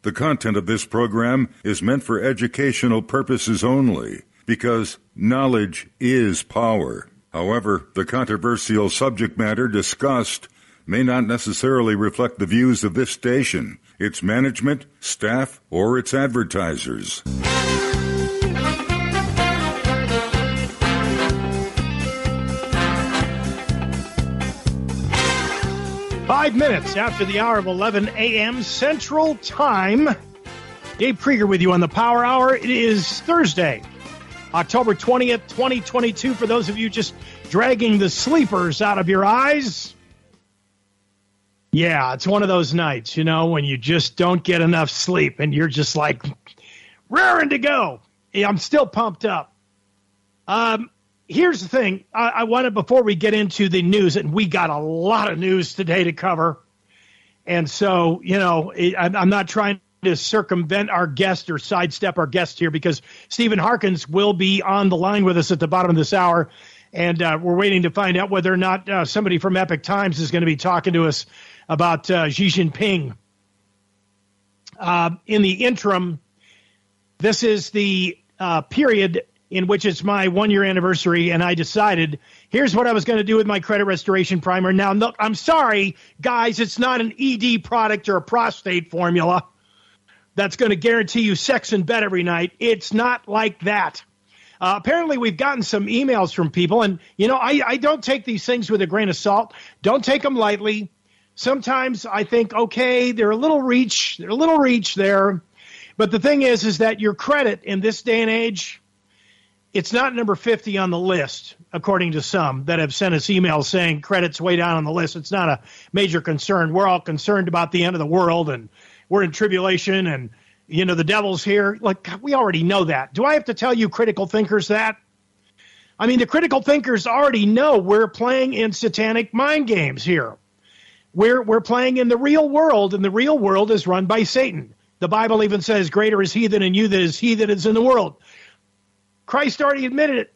The content of this program is meant for educational purposes only, because knowledge is power. However, the controversial subject matter discussed may not necessarily reflect the views of this station, its management, staff, or its advertisers. Five minutes after the hour of 11 a.m. Central Time. Dave Krieger with you on the Power Hour. It is Thursday, October 20th, 2022. For those of you just dragging the sleepers out of your eyes. Yeah, it's one of those nights, you know, when you just don't get enough sleep and you're just like raring to go. Yeah, I'm still pumped up. Here's the thing. I wanted, before we get into the news, and we got a lot of news today to cover. And so, you know, I'm not trying to circumvent our guest or sidestep our guest here, because Stephen Harkins will be on the line with us at the bottom of this hour. And we're waiting to find out whether or not somebody from Epic Times is going to be talking to us about Xi Jinping. In the interim, this is the period in which it's my one-year anniversary, and I decided, here's what I was going to do with my credit restoration primer. Now, look, I'm sorry, guys, it's not an ED product or a prostate formula that's going to guarantee you sex in bed every night. It's not like that. Apparently, we've gotten some emails from people, and, you know, I don't take these things with a grain of salt. Don't take them lightly. Sometimes I think, okay, they're a little reach there. But the thing is that your credit in this day and age, it's not number 50 on the list, according to some that have sent us emails saying credit's way down on the list. It's not a major concern. We're all concerned about the end of the world, and we're in tribulation, and, you know, the devil's here. Like, we already know that. Do I have to tell you critical thinkers that? I mean, the critical thinkers already know we're playing in satanic mind games here. We're playing in the real world, and the real world is run by Satan. The Bible even says, greater is he that in you than is he that is in the world. Christ already admitted it.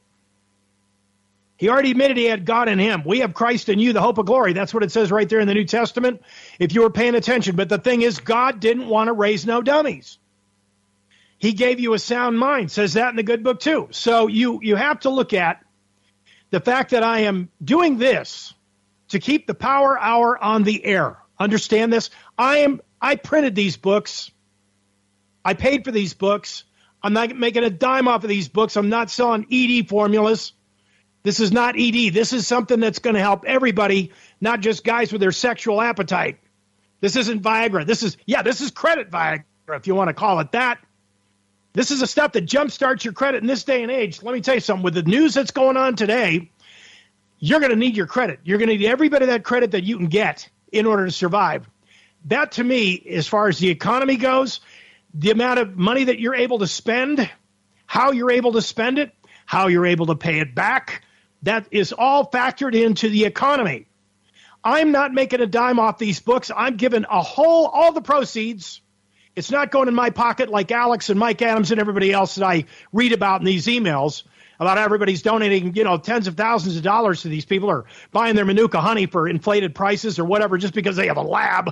He already admitted he had God in him. We have Christ in you, the hope of glory. That's what it says right there in the New Testament, if you were paying attention. But the thing is, God didn't want to raise no dummies. He gave you a sound mind. Says that in the good book too. So you have to look at the fact that I am doing this to keep the Power Hour on the air. Understand this? I printed these books. I paid for these books. I'm not making a dime off of these books. I'm not selling ED formulas. This is not ED. This is something that's going to help everybody, not just guys with their sexual appetite. This isn't Viagra. This is credit Viagra, if you want to call it that. This is the stuff that jumpstarts your credit in this day and age. Let me tell you something. With the news that's going on today, you're going to need your credit. You're going to need every bit of that credit that you can get in order to survive. That, to me, as far as the economy goes, the amount of money that you're able to spend, how you're able to spend it, how you're able to pay it back, that is all factored into the economy. I'm not making a dime off these books. I'm giving all the proceeds. It's not going in my pocket like Alex and Mike Adams and everybody else that I read about in these emails about everybody's donating, you know, tens of thousands of dollars to these people, or buying their Manuka honey for inflated prices or whatever just because they have a lab.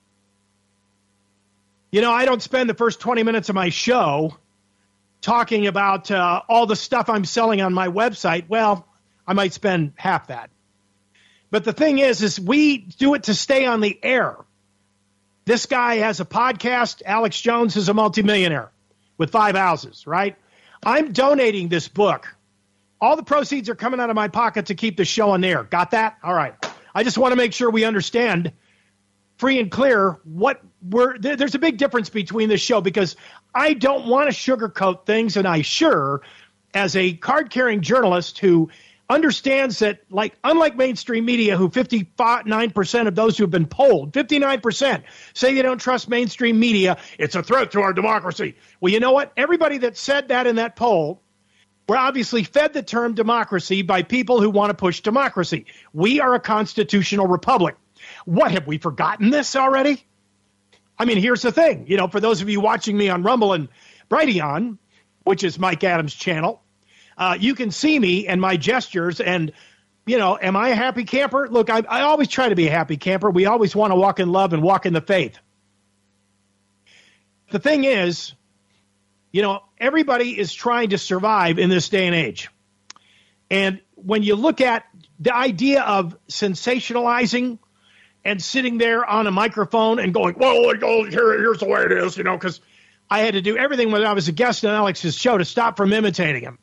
You know, I don't spend the first 20 minutes of my show talking about all the stuff I'm selling on my website. Well, I might spend half that. But the thing is we do it to stay on the air. This guy has a podcast. Alex Jones is a multimillionaire with 5 houses, right? I'm donating this book. All the proceeds are coming out of my pocket to keep the show on the air. Got that? All right. I just want to make sure we understand free and clear what there's a big difference between this show, because I don't want to sugarcoat things, and I sure, as a card-carrying journalist who understands that, like, unlike mainstream media, who 59% of those who have been polled, 59% say they don't trust mainstream media, it's a threat to our democracy. Well, you know what? Everybody that said that in that poll were obviously fed the term democracy by people who want to push democracy. We are a constitutional republic. What, have we forgotten this already? I mean, here's the thing. You know, for those of you watching me on Rumble and Brighteon, which is Mike Adams' channel, you can see me and my gestures, and, you know, am I a happy camper? Look, I always try to be a happy camper. We always want to walk in love and walk in the faith. the thing is, everybody is trying to survive in this day and age. And when you look at the idea of sensationalizing and sitting there on a microphone and going, well, here's the way it is, because I had to do everything when I was a guest on Alex's show to stop from imitating him.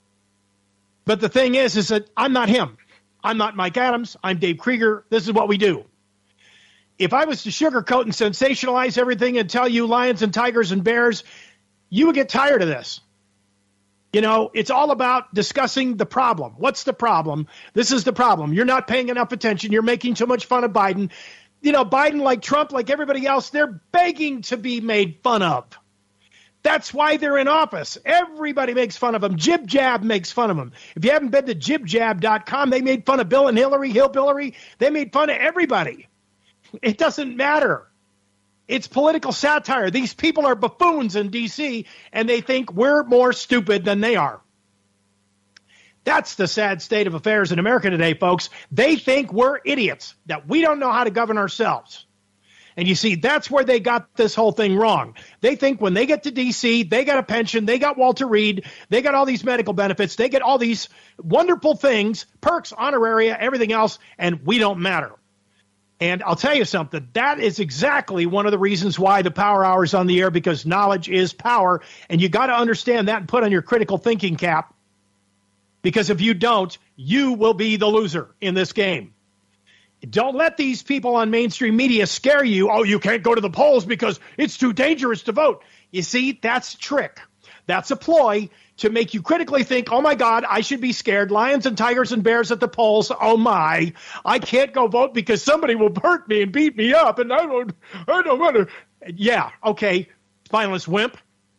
But the thing is that I'm not him. I'm not Mike Adams. I'm Dave Krieger. This is what we do. If I was to sugarcoat and sensationalize everything and tell you lions and tigers and bears, you would get tired of this. It's all about discussing the problem. What's the problem? This is the problem. You're not paying enough attention. You're making too much fun of Biden. Biden, like Trump, like everybody else, they're begging to be made fun of. That's why they're in office. Everybody makes fun of them. Jib Jab makes fun of them. If you haven't been to jibjab.com, they made fun of Bill and Hillary, Hillbilly. They made fun of everybody. It doesn't matter. It's political satire. These people are buffoons in D.C., and they think we're more stupid than they are. That's the sad state of affairs in America today, folks. They think we're idiots, that we don't know how to govern ourselves. And you see, that's where they got this whole thing wrong. They think when they get to D.C., they got a pension, they got Walter Reed, they got all these medical benefits, they get all these wonderful things, perks, honoraria, everything else, and we don't matter. And I'll tell you something, that is exactly one of the reasons why the Power Hour is on the air, because knowledge is power. And you got to understand that and put on your critical thinking cap, because if you don't, you will be the loser in this game. Don't let these people on mainstream media scare you. Oh, you can't go to the polls because it's too dangerous to vote. You see, that's a trick. That's a ploy to make you critically think, oh, my God, I should be scared. Lions and tigers and bears at the polls. Oh, my. I can't go vote because somebody will hurt me and beat me up, and I don't want to. Yeah, okay, spineless wimp.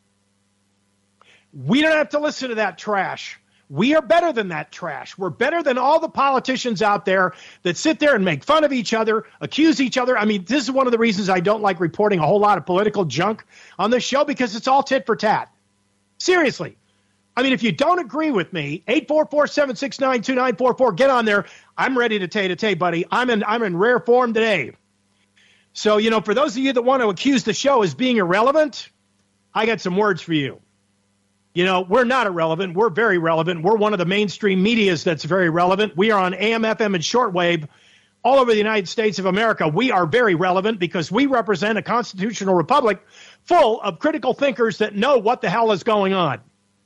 We don't have to listen to that trash. We are better than that trash. We're better than all the politicians out there that sit there and make fun of each other, accuse each other. I mean, this is one of the reasons I don't like reporting a whole lot of political junk on this show, because it's all tit for tat. Seriously. I mean, if you don't agree with me, 844-769-2944, get on there. I'm ready to tay, buddy. I'm in rare form today. So, for those of you that want to accuse the show as being irrelevant, I got some words for you. We're not irrelevant. We're very relevant. We're one of the mainstream medias that's very relevant. We are on AM, FM, and shortwave all over the United States of America. We are very relevant because we represent a constitutional republic full of critical thinkers that know what the hell is going on.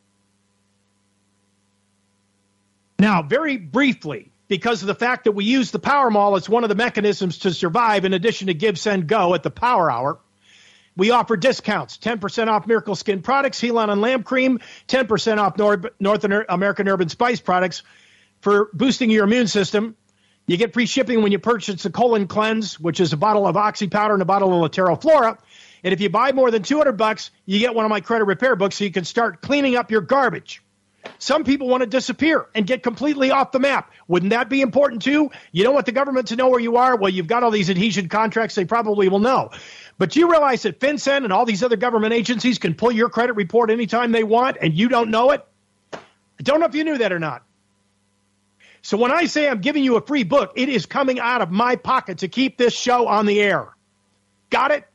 Now, very briefly, because of the fact that we use the Power Mall as one of the mechanisms to survive, in addition to Give, Send, Go at the Power Hour, we offer discounts, 10% off Miracle Skin products, Heal-On and Lamb Cream, 10% off North American Herb and Spice products for boosting your immune system. You get free shipping when you purchase the Colon Cleanse, which is a bottle of Oxy Powder and a bottle of Latero Flora. And if you buy more than $200, you get one of my credit repair books so you can start cleaning up your garbage. Some people want to disappear and get completely off the map. Wouldn't that be important too? You don't want the government to know where you are? Well, you've got all these adhesion contracts. They probably will know. But you realize that FinCEN and all these other government agencies can pull your credit report anytime they want, and you don't know it? I don't know if you knew that or not. So when I say I'm giving you a free book, it is coming out of my pocket to keep this show on the air. Got it?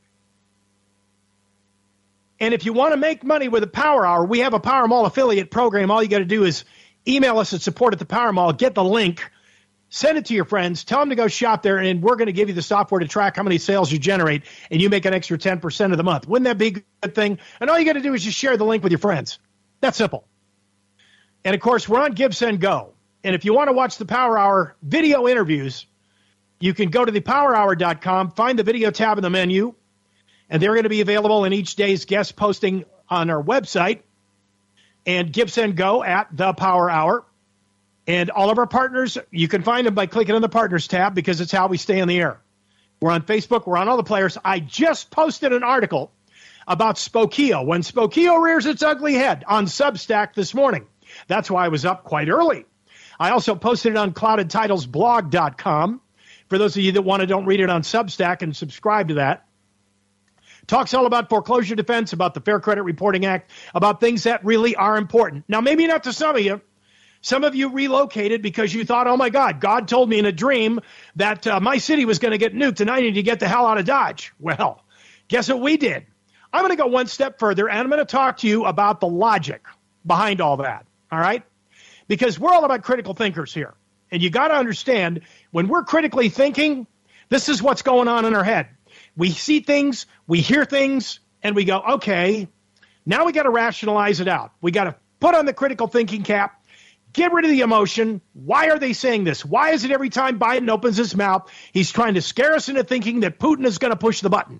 And if you want to make money with a Power Hour, we have a Power Mall affiliate program. All you got to do is email us at support@thepowermall, get the link, send it to your friends, tell them to go shop there, and we're going to give you the software to track how many sales you generate, and you make an extra 10% of the month. Wouldn't that be a good thing? And all you got to do is just share the link with your friends. That's simple. And, of course, we're on Give, Send, Go. And if you want to watch the Power Hour video interviews, you can go to thepowerhour.com, find the video tab in the menu, and they're going to be available in each day's guest posting on our website. And Give, Send, Go at the Power Hour. And all of our partners, you can find them by clicking on the Partners tab, because it's how we stay on the air. We're on Facebook. We're on all the players. I just posted an article about Spokeo, when Spokeo rears its ugly head, on Substack this morning. That's why I was up quite early. I also posted it on cloudedtitlesblog.com. For those of you that want to, don't read it on Substack and subscribe to that. Talks all about foreclosure defense, about the Fair Credit Reporting Act, about things that really are important. Now, maybe not to some of you. Some of you relocated because you thought, oh, my God, God told me in a dream that my city was going to get nuked and I need to get the hell out of Dodge. Well, guess what we did? I'm going to go one step further, and I'm going to talk to you about the logic behind all that, all right? Because we're all about critical thinkers here. And you got to understand, when we're critically thinking, this is what's going on in our head. We see things, we hear things, and we go, okay, now we got to rationalize it out. We got to put on the critical thinking cap, get rid of the emotion. Why are they saying this? Why is it every time Biden opens his mouth, he's trying to scare us into thinking that Putin is going to push the button?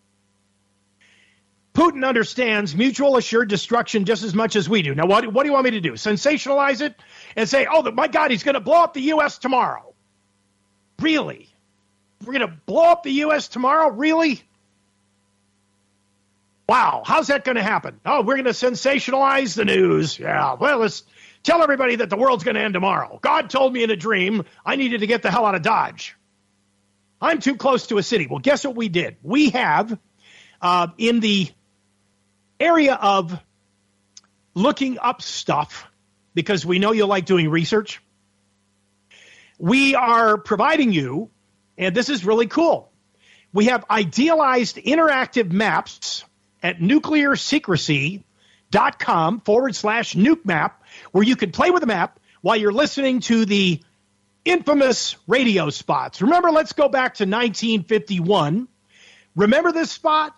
Putin understands mutual assured destruction just as much as we do. Now, what do you want me to do? Sensationalize it and say, oh, my God, he's going to blow up the U.S. tomorrow. Really? We're going to blow up the U.S. tomorrow? Really? Wow, how's that going to happen? Oh, we're going to sensationalize the news. Yeah, well, let's tell everybody that the world's going to end tomorrow. God told me in a dream I needed to get the hell out of Dodge. I'm too close to a city. Well, guess what we did? We have, in the area of looking up stuff, because we know you like doing research, we are providing you, and this is really cool, we have idealized interactive maps at nuclearsecrecy.com/nuke map, where you can play with the map while you're listening to the infamous radio spots. Remember, let's go back to 1951. Remember this spot?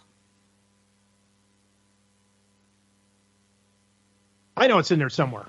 I know it's in there somewhere.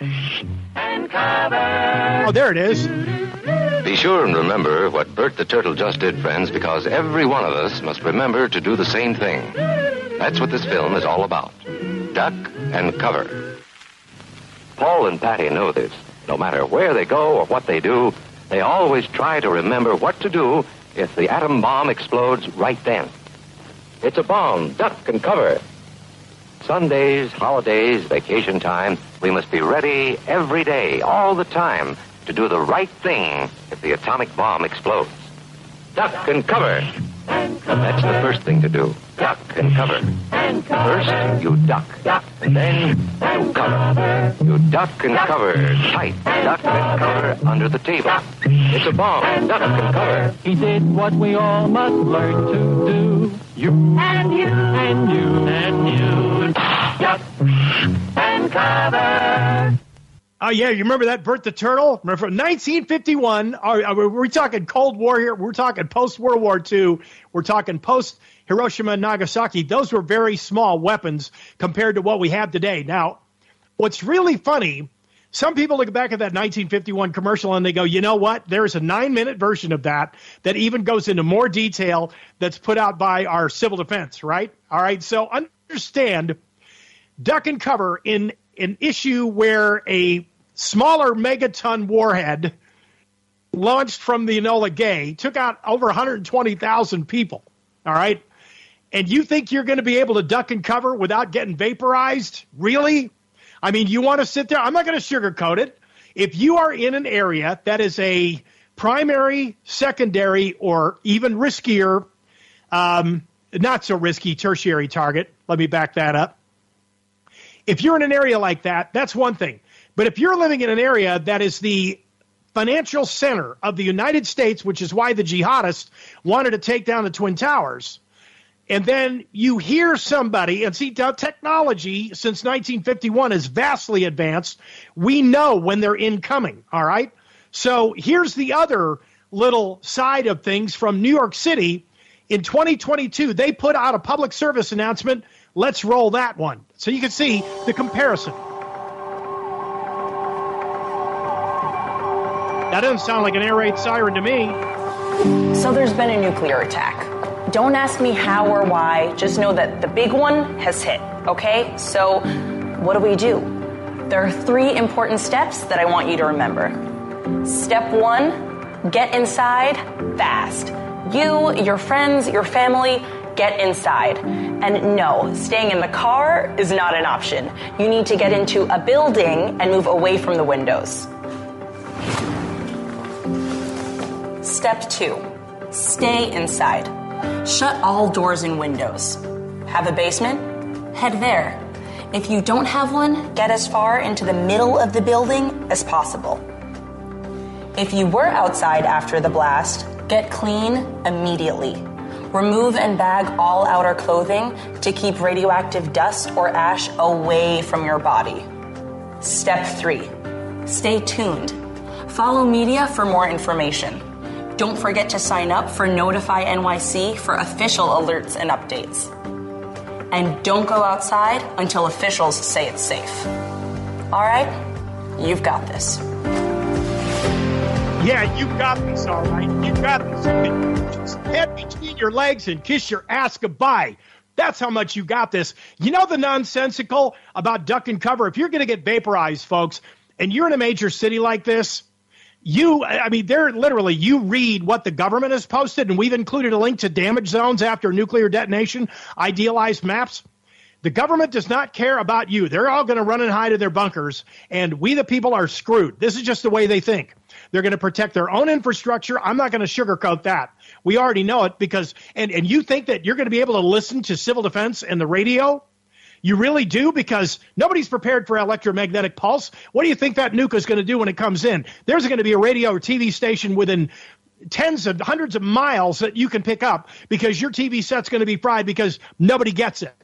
And cover. Oh, there it is. Be sure and remember what Bert the Turtle just did, friends, because every one of us must remember to do the same thing. That's what this film is all about. Duck and cover. Paul and Patty know this. No matter where they go or what they do, they always try to remember what to do if the atom bomb explodes right then. It's a bomb. Duck and cover. Sundays, holidays, vacation time, we must be ready every day, all the time, to do the right thing if the atomic bomb explodes. Duck and cover. That's the first thing to do. Duck and cover. First, you duck. And then, you cover. You duck and cover. Tight. Duck and cover under the table. It's a bomb. Duck and cover. He did what we all must learn to do. You and you and you and you. Duck and cover. Oh, yeah, you remember that, Bert the Turtle? Remember from 1951, we're talking Cold War here. We're talking post-World War II. We're talking post-Hiroshima and Nagasaki. Those were very small weapons compared to what we have today. Now, what's really funny, some people look back at that 1951 commercial and they go, you know what? There's a 9-minute version of that even goes into more detail that's put out by our civil defense, right? All right, so understand, duck and cover in an issue where a smaller megaton warhead launched from the Enola Gay took out over 120,000 people, all right? And you think you're going to be able to duck and cover without getting vaporized? Really? I mean, you want to sit there? I'm not going to sugarcoat it. If you are in an area that is a primary, secondary, or even riskier, not so risky tertiary target, let me back that up. If you're in an area like that, that's one thing. But if you're living in an area that is the financial center of the United States, which is why the jihadists wanted to take down the Twin Towers, and then you hear somebody, and see, technology since 1951 is vastly advanced. We know when they're incoming, all right? So here's the other little side of things from New York City. In 2022, they put out a public service announcement. Let's roll that one so you can see the comparison. That doesn't sound like an air raid siren to me. So there's been a nuclear attack. Don't ask me how or why. Just know that the big one has hit, okay? So what do? There are 3 important steps that I want you to remember. Step 1, get inside fast. You, your friends, your family, get inside. And no, staying in the car is not an option. You need to get into a building and move away from the windows. Step 2, stay inside. Shut all doors and windows. Have a basement? Head there. If you don't have one, get as far into the middle of the building as possible. If you were outside after the blast, get clean immediately. Remove and bag all outer clothing to keep radioactive dust or ash away from your body. Step 3. Stay tuned. Follow media for more information. Don't forget to sign up for Notify NYC for official alerts and updates. And don't go outside until officials say it's safe. All right? You've got this. Yeah, you got this, all right. You got this. Just head between your legs and kiss your ass goodbye. That's how much you got this. You know the nonsensical about duck and cover? If you're going to get vaporized, folks, and you're in a major city like this, they're literally, you read what the government has posted, and we've included a link to damage zones after nuclear detonation, idealized maps. The government does not care about you. They're all going to run and hide in their bunkers, and we the people are screwed. This is just the way they think. They're going to protect their own infrastructure. I'm not going to sugarcoat that. We already know it because, and you think that you're going to be able to listen to civil defense and the radio? You really do? Because nobody's prepared for electromagnetic pulse. What do you think that nuke is going to do when it comes in? There's going to be a radio or TV station within hundreds of miles that you can pick up because your TV set's going to be fried because nobody gets it.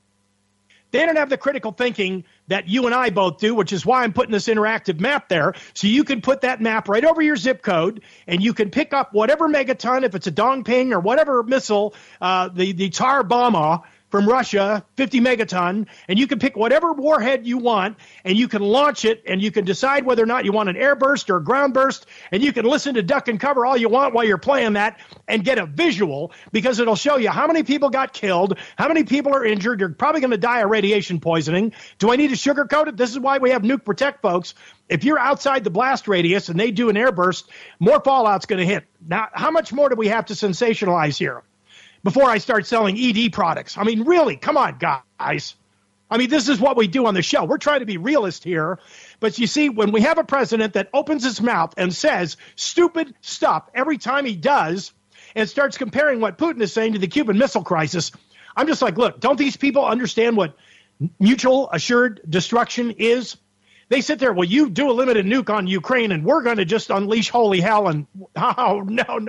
They don't have the critical thinking that you and I both do, which is why I'm putting this interactive map there. So you can put that map right over your zip code, and you can pick up whatever megaton, if it's a Dongping or whatever missile, the Tsar Bomba from Russia, 50 megaton, and you can pick whatever warhead you want, and you can launch it, and you can decide whether or not you want an air burst or a ground burst, and you can listen to duck and cover all you want while you're playing that and get a visual, because it'll show you how many people got killed, how many people are injured. You're probably going to die of radiation poisoning. Do I need to sugarcoat it? This is why we have Nuke Protect, folks. If you're outside the blast radius and they do an air burst, more fallout's going to hit. Now, how much more do we have to sensationalize here before I start selling ED products? I mean, really, come on, guys. I mean, this is what we do on the show. We're trying to be realist here. But you see, when we have a president that opens his mouth and says stupid stuff every time he does and starts comparing what Putin is saying to the Cuban Missile Crisis, I'm just like, look, don't these people understand what mutual assured destruction is? They sit there, well, you do a limited nuke on Ukraine and we're going to just unleash holy hell. And oh,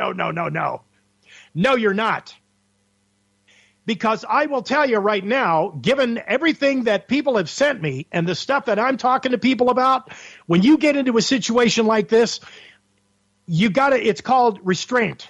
no. No, you're not. Because I will tell you right now, given everything that people have sent me and the stuff that I'm talking to people about, when you get into a situation like this, it's called restraint.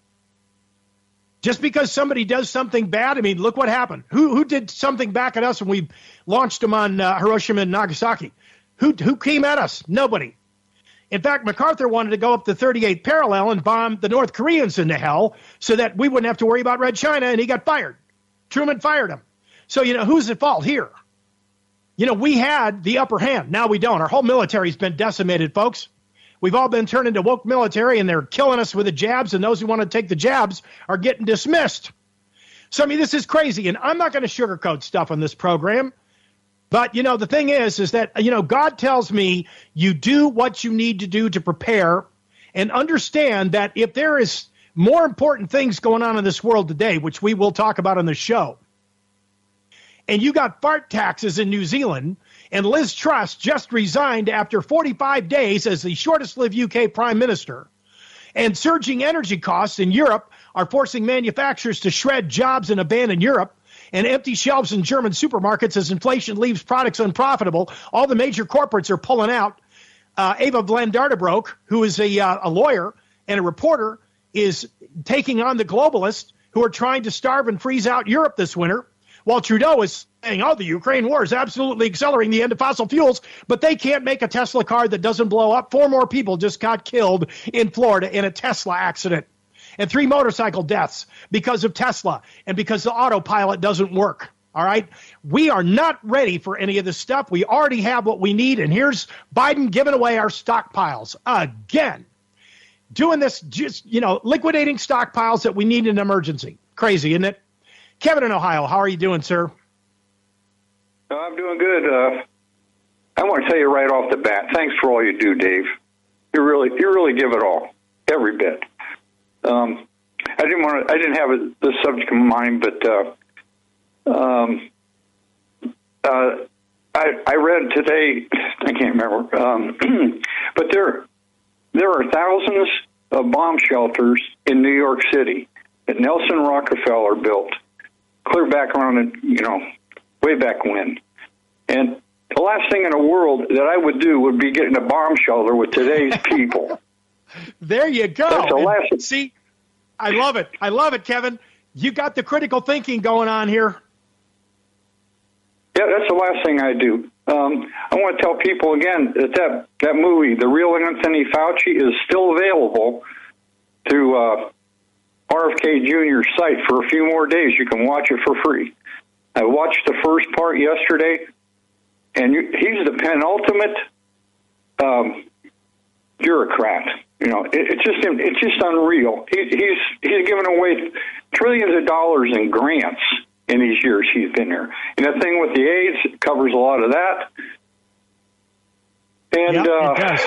Just because somebody does something bad, I mean, look what happened. Who did something back at us when we launched them on Hiroshima and Nagasaki? Who came at us? Nobody. In fact, MacArthur wanted to go up the 38th parallel and bomb the North Koreans into hell so that we wouldn't have to worry about Red China, and he got fired. Truman fired him. So, who's at fault here? We had the upper hand. Now we don't. Our whole military's been decimated, folks. We've all been turned into woke military, and they're killing us with the jabs, and those who want to take the jabs are getting dismissed. So, this is crazy, and I'm not going to sugarcoat stuff on this program. But, the thing is that, God tells me you do what you need to do to prepare and understand that if there is more important things going on in this world today, which we will talk about on the show, and you got fart taxes in New Zealand, and Liz Truss just resigned after 45 days as the shortest-lived UK prime minister, and surging energy costs in Europe are forcing manufacturers to shred jobs and abandon Europe, and empty shelves in German supermarkets as inflation leaves products unprofitable. All the major corporates are pulling out. Ava Blandardebroek, who is a lawyer and a reporter, is taking on the globalists who are trying to starve and freeze out Europe this winter, while Trudeau is saying, the Ukraine war is absolutely accelerating the end of fossil fuels, but they can't make a Tesla car that doesn't blow up. 4 more people just got killed in Florida in a Tesla accident. And 3 motorcycle deaths because of Tesla and because the autopilot doesn't work. All right? We are not ready for any of this stuff. We already have what we need. And here's Biden giving away our stockpiles again. Doing this, just, liquidating stockpiles that we need in an emergency. Crazy, isn't it? Kevin in Ohio, how are you doing, sir? I'm doing good. I want to tell you right off the bat, thanks for all you do, Dave. You really give it all, every bit. I didn't have this subject in mind, but I read today, I can't remember, but there are thousands of bomb shelters in New York City that Nelson Rockefeller built clear back around, way back when. And the last thing in the world that I would do would be getting a bomb shelter with today's people. There you go. That's the last. See, I love it. I love it, Kevin. You got the critical thinking going on here. Yeah, that's the last thing I do. I want to tell people again that movie, The Real Anthony Fauci, is still available through RFK Jr.'s site for a few more days. You can watch it for free. I watched the first part yesterday, and he's the penultimate bureaucrat. It's just unreal. He's given away trillions of dollars in grants in these years he's been there. And the thing with the AIDS covers a lot of that. And it does.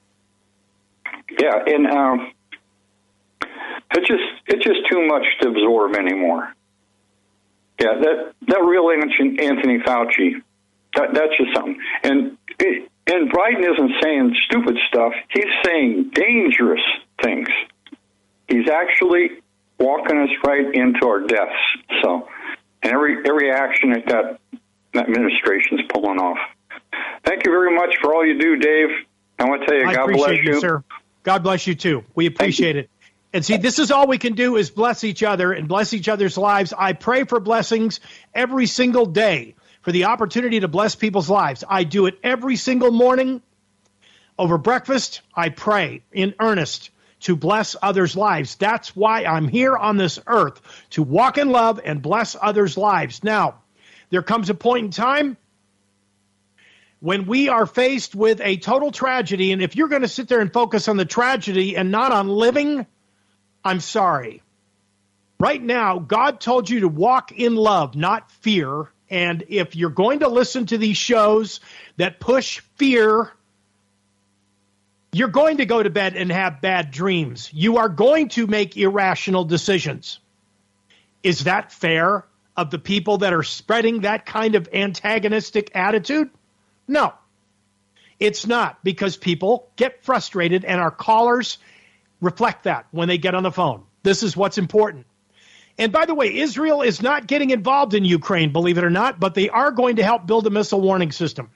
it's just too much to absorb anymore. Yeah, that real Anthony Fauci, that's just something. And Biden isn't saying stupid stuff. He's saying dangerous things. He's actually walking us right into our deaths. So, and every action that administration's pulling off. Thank you very much for all you do, Dave. I want to tell you, God bless you, sir. God bless you too. We appreciate it. And see, this is all we can do is bless each other and bless each other's lives. I pray for blessings every single day, for the opportunity to bless people's lives. I do it every single morning. Over breakfast, I pray in earnest to bless others' lives. That's why I'm here on this earth, to walk in love and bless others' lives. Now, there comes a point in time when we are faced with a total tragedy, and if you're going to sit there and focus on the tragedy and not on living, I'm sorry. Right now, God told you to walk in love, not fear. And if you're going to listen to these shows that push fear, you're going to go to bed and have bad dreams. You are going to make irrational decisions. Is that fair of the people that are spreading that kind of antagonistic attitude? No, it's not, because people get frustrated, and our callers reflect that when they get on the phone. This is what's important. And by the way, Israel is not getting involved in Ukraine, believe it or not, but they are going to help build a missile warning system.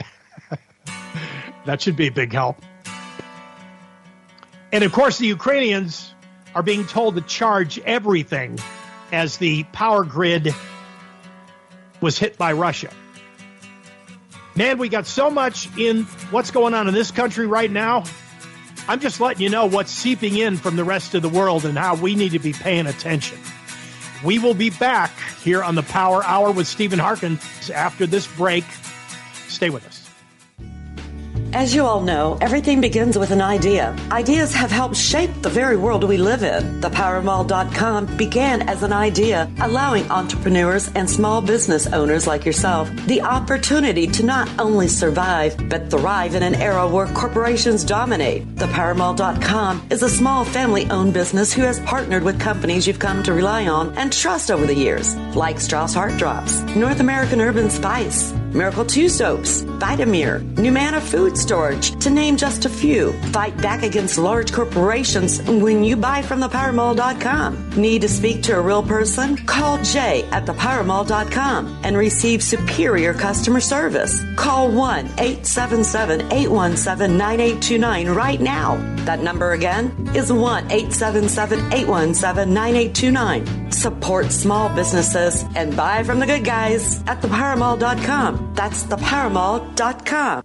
That should be a big help. And of course, the Ukrainians are being told to charge everything as the power grid was hit by Russia. Man, we got so much in what's going on in this country right now. I'm just letting you know what's seeping in from the rest of the world and how we need to be paying attention. We will be back here on the Power Hour with Stephen Harkins after this break. Stay with us. As you all know, everything begins with an idea. Ideas have helped shape the very world we live in. ThePowerMall.com began as an idea, allowing entrepreneurs and small business owners like yourself the opportunity to not only survive, but thrive in an era where corporations dominate. ThePowerMall.com is a small family-owned business who has partnered with companies you've come to rely on and trust over the years, like Strauss Heart Drops, North American Urban Spice, Miracle 2 Soaps, Vitamir, Numana Food Storage, to name just a few. Fight back against large corporations when you buy from thepowermall.com. Need to speak to a real person? Call Jay at thepowermall.com and receive superior customer service. Call 1-877-817-9829 right now. That number again is 1-877-817-9829. Support small businesses and buy from the good guys at thepowermall.com. That's thepowermall.com.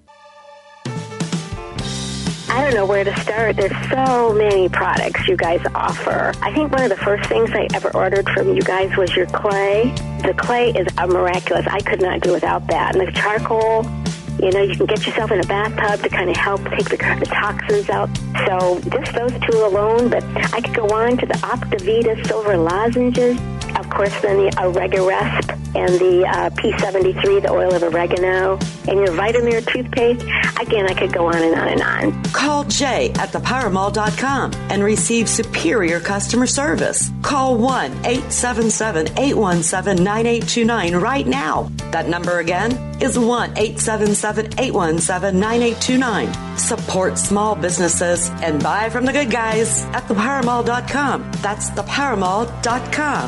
I don't know where to start. There's so many products you guys offer. I think one of the first things I ever ordered from you guys was your clay. The clay is miraculous. I could not do without that. And the charcoal, you can get yourself in a bathtub to kind of help take the toxins out. So just those two alone, but I could go on to the Optavita silver lozenges. Of course, then the Oregaresp and the P73, the oil of oregano, and your Vitamir toothpaste. Again, I could go on and on and on. Call Jay at thepowermall.com and receive superior customer service. Call 1-877-817-9829 right now. That number again is 1-877-817-9829. Support small businesses and buy from the good guys at thepowermall.com. That's thepowermall.com.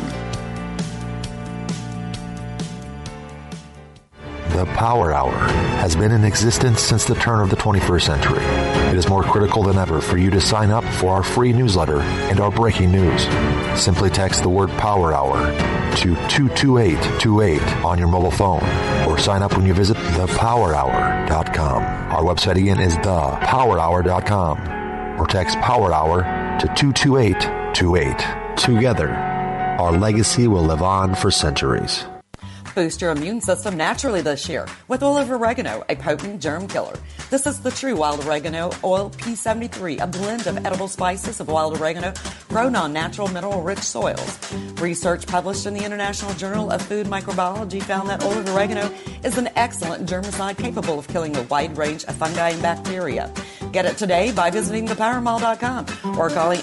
The Power Hour has been in existence since the turn of the 21st century. It is more critical than ever for you to sign up for our free newsletter and our breaking news. Simply text the word Power Hour to 22828 on your mobile phone or sign up when you visit thepowerhour.com. Our website again is thepowerhour.com or text Power Hour to 22828. Together, our legacy will live on for centuries. Boost your immune system naturally this year with oil of oregano, a potent germ killer. This is the true wild oregano oil P73, a blend of edible spices of wild oregano grown on natural mineral-rich soils. Research published in the International Journal of Food Microbiology found that oil of oregano is an excellent germicide capable of killing a wide range of fungi and bacteria. Get it today by visiting thepowermall.com or calling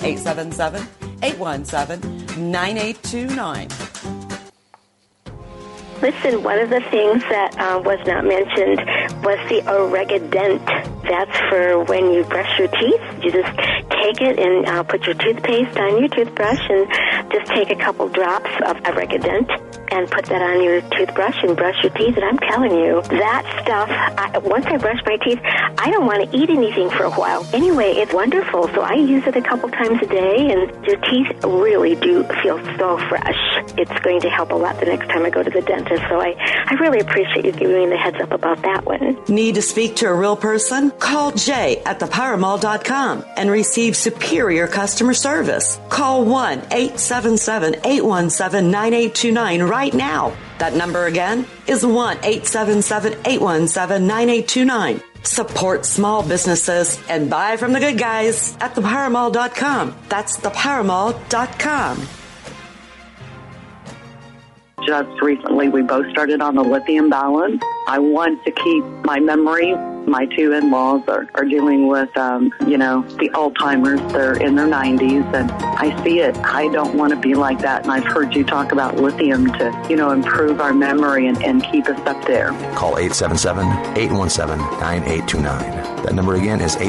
877-817-9829. Listen, one of the things that was not mentioned was the Oregadent. That's for when you brush your teeth. You just take it and put your toothpaste on your toothbrush and just take a couple drops of Oregadent and put that on your toothbrush and brush your teeth. And I'm telling you, that stuff, once I brush my teeth, I don't want to eat anything for a while. Anyway, it's wonderful. So I use it a couple times a day, and your teeth really do feel so fresh. It's going to help a lot the next time I go to the dentist. So I really appreciate you giving me the heads up about that one. Need to speak to a real person? Call Jay at thepowermall.com and receive superior customer service. Call 1-877-817-9829 right now. That number again is 1-877-817-9829. Support small businesses and buy from the good guys at thepowermall.com. That's thepowermall.com. Just recently, we both started on the lithium balance. I want to keep my memory. My two in-laws are dealing with, the Alzheimer's. They're in their 90s, and I see it. I don't want to be like that, and I've heard you talk about lithium to, improve our memory and keep us up there. Call 877-817-9829. That number again is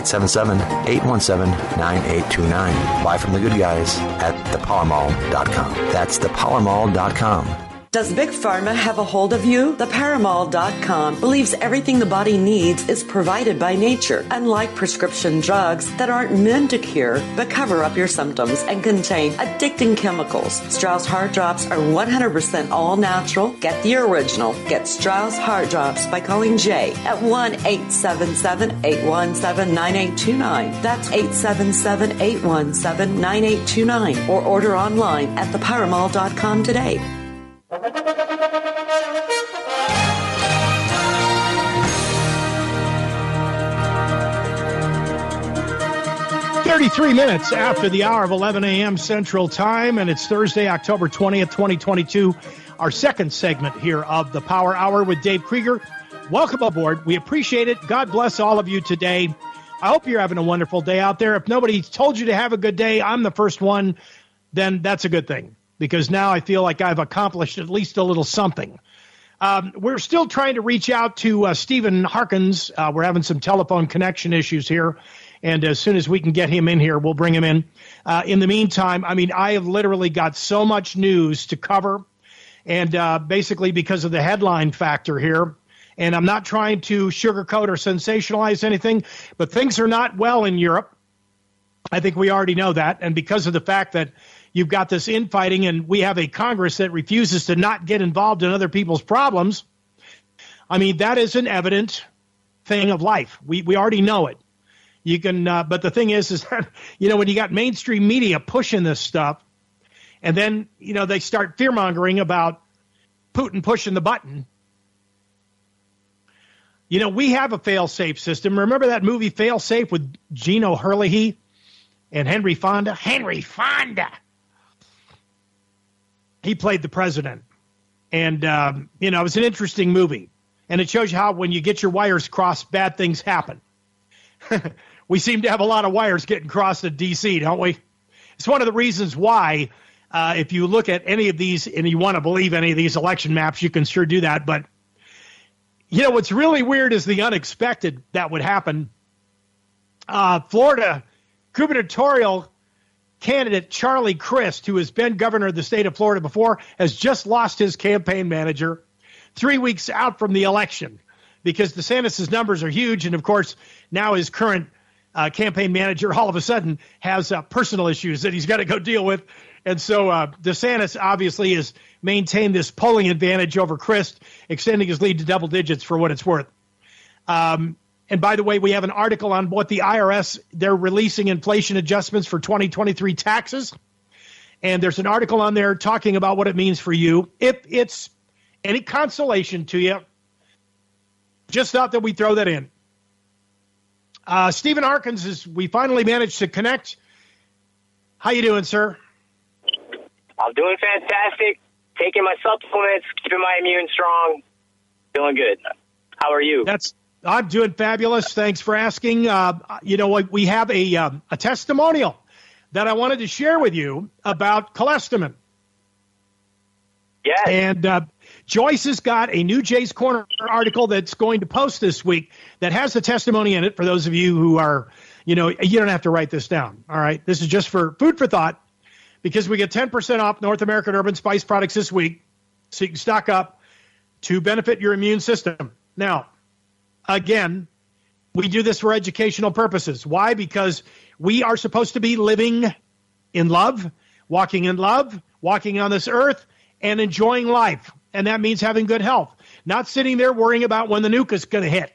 877-817-9829. Buy from the good guys at thepowermall.com. That's thepowermall.com. Does Big Pharma have a hold of you? TheParaMall.com believes everything the body needs is provided by nature, unlike prescription drugs that aren't meant to cure but cover up your symptoms and contain addicting chemicals. Strauss Heart Drops are 100% all natural. Get the original. Get Strauss Heart Drops by calling Jay at 1-877-817-9829. That's 877-817-9829. Or order online at TheParaMall.com today. 33 minutes after the hour of 11 a.m. Central Time, and it's Thursday, October 20th, 2022, our second segment here of the Power Hour with Dave Krieger. Welcome aboard. We appreciate it. God bless all of you today. I hope you're having a wonderful day out there. If nobody told you to have a good day, I'm the first one, then that's a good thing, because now I feel like I've accomplished at least a little something. We're still trying to reach out to Stephen Harkins. We're having some telephone connection issues here, and as soon as we can get him in here, we'll bring him in. In the meantime, I have literally got so much news to cover, and basically because of the headline factor here, and I'm not trying to sugarcoat or sensationalize anything, but things are not well in Europe. I think we already know that, and because of the fact that you've got this infighting, and we have a Congress that refuses to not get involved in other people's problems. That is an evident thing of life. We already know it. You can, but the thing is that, when you got mainstream media pushing this stuff, and then, they start fear-mongering about Putin pushing the button. We have a fail-safe system. Remember that movie Fail-Safe with Gino Herlihy and Henry Fonda? Henry Fonda! he played the president. And, it was an interesting movie. And it shows you how when you get your wires crossed, bad things happen. We seem to have a lot of wires getting crossed in D.C., don't we? It's one of the reasons why, if you look at any of these and you want to believe any of these election maps, you can sure do that. But, what's really weird is the unexpected that would happen. Florida gubernatorial candidate Charlie Crist, who has been governor of the state of Florida before, has just lost his campaign manager 3 weeks out from the election because DeSantis' numbers are huge. And, of course, now his current campaign manager all of a sudden has personal issues that he's got to go deal with. And so DeSantis obviously has maintained this polling advantage over Crist, extending his lead to double digits for what it's worth. And by the way, we have an article on what the IRS, they're releasing inflation adjustments for 2023 taxes. And there's an article on there talking about what it means for you. If it's any consolation to you, just thought that we'd throw that in. Stephen Harkins, we finally managed to connect. How you doing, sir? I'm doing fantastic. Taking my supplements, keeping my immune strong. Feeling good. How are you? I'm doing fabulous. Thanks for asking. We have a testimonial that I wanted to share with you about cholesterol. Yes. And Joyce has got a new Jay's Corner article that's going to post this week that has the testimony in it for those of you who are, you don't have to write this down. All right. This is just for food for thought because we get 10% off North American Urban Spice products this week so you can stock up to benefit your immune system. Now, again, we do this for educational purposes. Why? Because we are supposed to be living in love, walking on this earth, and enjoying life. And that means having good health, not sitting there worrying about when the nuke is going to hit.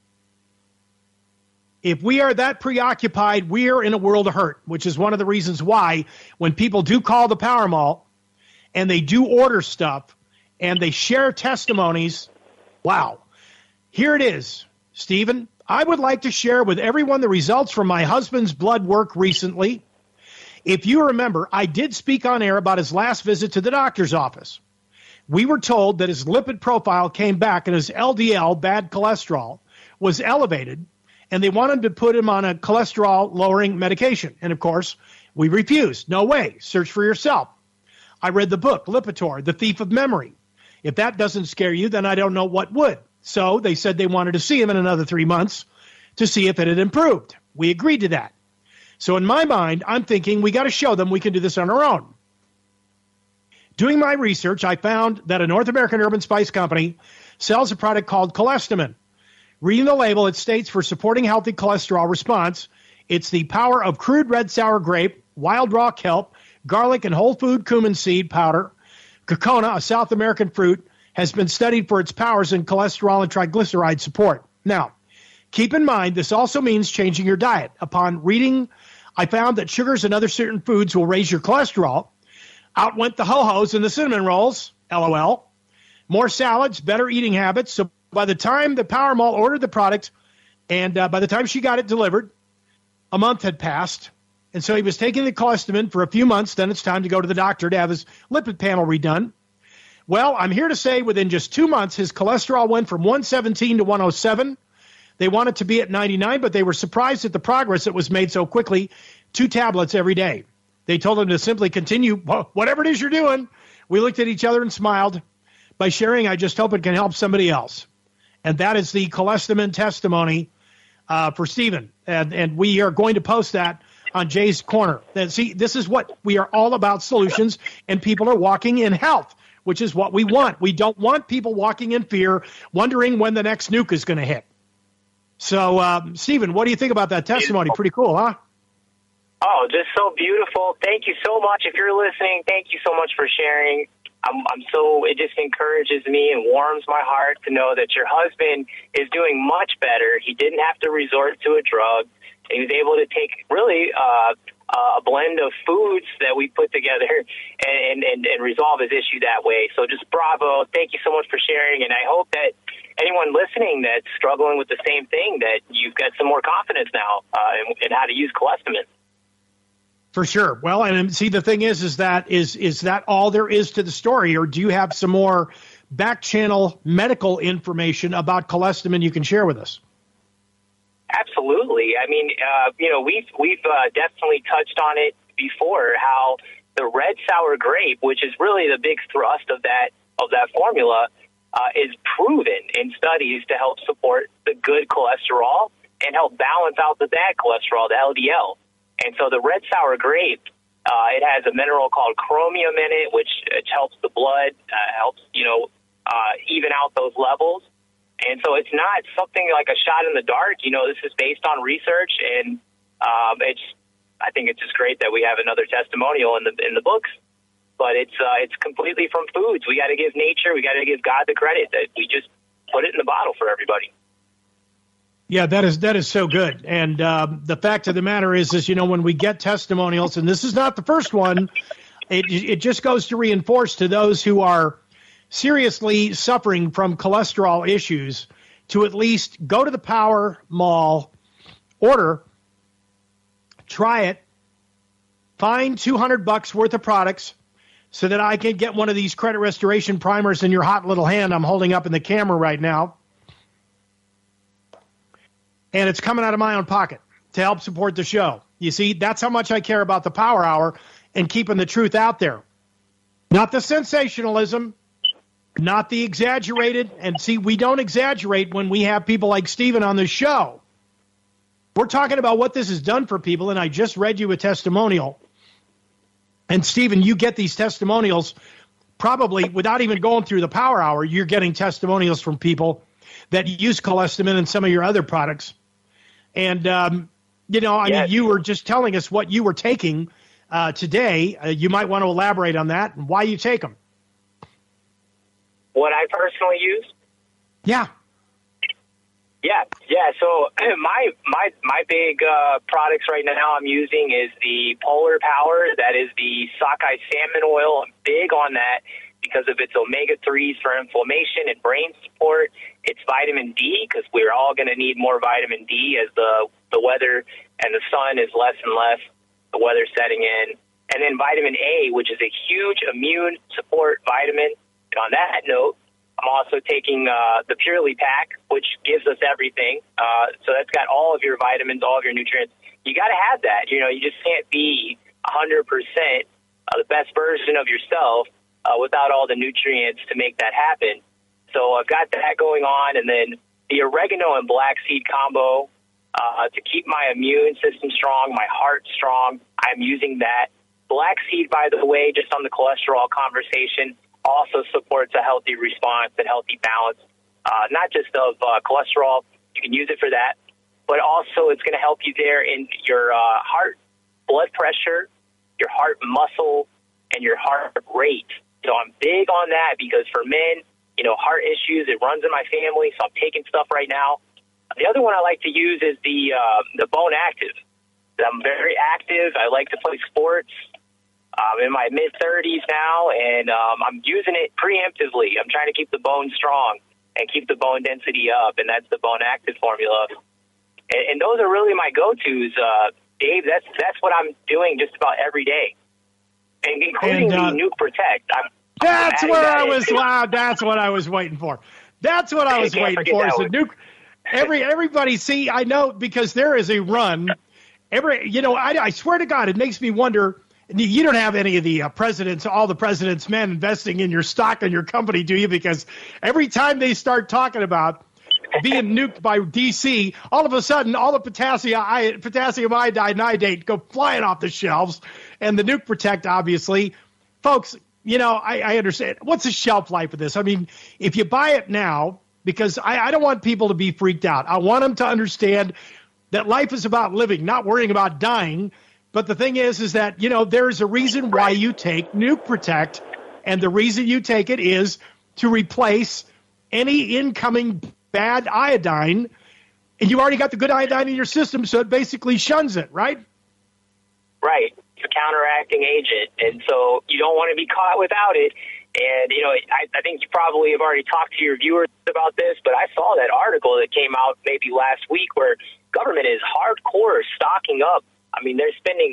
If we are that preoccupied, we are in a world of hurt, which is one of the reasons why when people do call the Power Mall and they do order stuff and they share testimonies, wow. Here it is, Stephen. I would like to share with everyone the results from my husband's blood work recently. If you remember, I did speak on air about his last visit to the doctor's office. We were told that his lipid profile came back and his LDL, bad cholesterol, was elevated, and they wanted to put him on a cholesterol-lowering medication. And, of course, we refused. No way. Search for yourself. I read the book, Lipitor, The Thief of Memory. If that doesn't scare you, then I don't know what would. So they said they wanted to see him in another 3 months to see if it had improved. We agreed to that. So in my mind, I'm thinking we got to show them we can do this on our own. Doing my research, I found that a North American Urban Spice Company sells a product called Cholesterol. Reading the label, it states for supporting healthy cholesterol response, it's the power of crude red sour grape, wild raw kelp, garlic, and whole food cumin seed powder. Cocona, a South American fruit, has been studied for its powers in cholesterol and triglyceride support. Now, keep in mind, this also means changing your diet. Upon reading, I found that sugars and other certain foods will raise your cholesterol. Out went the ho-hos and the cinnamon rolls, LOL. More salads, better eating habits. So by the time the Power Mall ordered the product and by the time she got it delivered, a month had passed. And so he was taking the cholesterol for a few months. Then it's time to go to the doctor to have his lipid panel redone. Well, I'm here to say within just 2 months, his cholesterol went from 117 to 107. They wanted to be at 99, but they were surprised at the progress that was made so quickly. 2 tablets every day. They told him to simply continue, whatever it is you're doing. We looked at each other and smiled. By sharing, I just hope it can help somebody else. And that is the cholesterol testimony for Stephen. And we are going to post that on Jay's Corner. And see, this is what we are all about, solutions, and people are walking in health, which is what we want. We don't want people walking in fear, wondering when the next nuke is going to hit. So, Stephen, what do you think about that testimony? Pretty cool, huh? Oh, just so beautiful. Thank you so much. If you're listening, thank you so much for sharing. It just encourages me and warms my heart to know that your husband is doing much better. He didn't have to resort to a drug. He was able to take really a blend of foods that we put together and resolve his issue that way. So just bravo. Thank you so much for sharing. And I hope that anyone listening that's struggling with the same thing, that you've got some more confidence now in how to use cholesterol. For sure. Well, and see, the thing is that all there is to the story, or do you have some more back channel medical information about cholesterol you can share with us? Absolutely. I mean, we've definitely touched on it before, how the red sour grape, which is really the big thrust of that formula, is proven in studies to help support the good cholesterol and help balance out the bad cholesterol, the LDL. And so the red sour grape, it has a mineral called chromium in it, which helps the blood, helps, even out those levels. And so it's not something like a shot in the dark. This is based on research, and I think it's just great that we have another testimonial in the books. But it's completely from foods. We got to give nature, we got to give God the credit that we just put it in the bottle for everybody. Yeah, that is so good. And the fact of the matter is, when we get testimonials, and this is not the first one, it just goes to reinforce to those who are seriously suffering from cholesterol issues to at least go to the Power Mall, order, try it, find $200 worth of products so that I can get one of these credit restoration primers in your hot little hand I'm holding up in the camera right now. And it's coming out of my own pocket to help support the show. You see, that's how much I care about the Power Hour and keeping the truth out there. Not the sensationalism, not the exaggerated. And see, we don't exaggerate when we have people like Stephen on the show. We're talking about what this has done for people, and I just read you a testimonial. And, Stephen, you get these testimonials probably without even going through the Power Hour. You're getting testimonials from people that use cholesterol and some of your other products. And, mean, you were just telling us what you were taking today. You might want to elaborate on that and why you take them. What I personally use? Yeah. Yeah. So my big products right now I'm using is the Polar Power. That is the sockeye salmon oil. I'm big on that because of its omega-3s for inflammation and brain support. It's vitamin D, because we're all going to need more vitamin D as the weather and the sun is less and less, the weather's setting in. And then vitamin A, which is a huge immune support vitamin. And on that note, I'm also taking the Purely Pack, which gives us everything. So that's got all of your vitamins, all of your nutrients. You got to have that. You just can't be 100% the best version of yourself without all the nutrients to make that happen. So I've got that going on. And then the oregano and black seed combo to keep my immune system strong, my heart strong. I'm using that. Black seed, by the way, just on the cholesterol conversation, also supports a healthy response and healthy balance, not just of cholesterol. You can use it for that, but also it's going to help you there in your heart blood pressure, your heart muscle, and your heart rate. So I'm big on that because for men, heart issues, it runs in my family, so I'm taking stuff right now. The other one I like to use is the Bone Active. I'm very active. I like to play sports. I'm in my mid-30s now, and I'm using it preemptively. I'm trying to keep the bone strong and keep the bone density up, and that's the Bone Active formula. And those are really my go-tos, Dave. That's what I'm doing just about every day, and including the Nuke Protect. That's where I was. Wow, that's what I was waiting for. That's what I was waiting for. So Nuke. Everybody, see, I know because there is a run. I swear to God, it makes me wonder. You don't have any of the all the president's men investing in your stock and your company, do you? Because every time they start talking about being nuked by DC, all of a sudden, all the potassium iodide and iodate go flying off the shelves, and the Nuke Protect, obviously, folks. I understand. What's the shelf life of this? I mean, if you buy it now, because I don't want people to be freaked out. I want them to understand that life is about living, not worrying about dying. But the thing is that, there's a reason why you take Nuke Protect, and the reason you take it is to replace any incoming bad iodine, and you already got the good iodine in your system, so it basically shuns it, right? Right. It's a counteracting agent, and so you don't want to be caught without it. And, I think you probably have already talked to your viewers about this, but I saw that article that came out maybe last week where government is hardcore stocking up. I mean, they're spending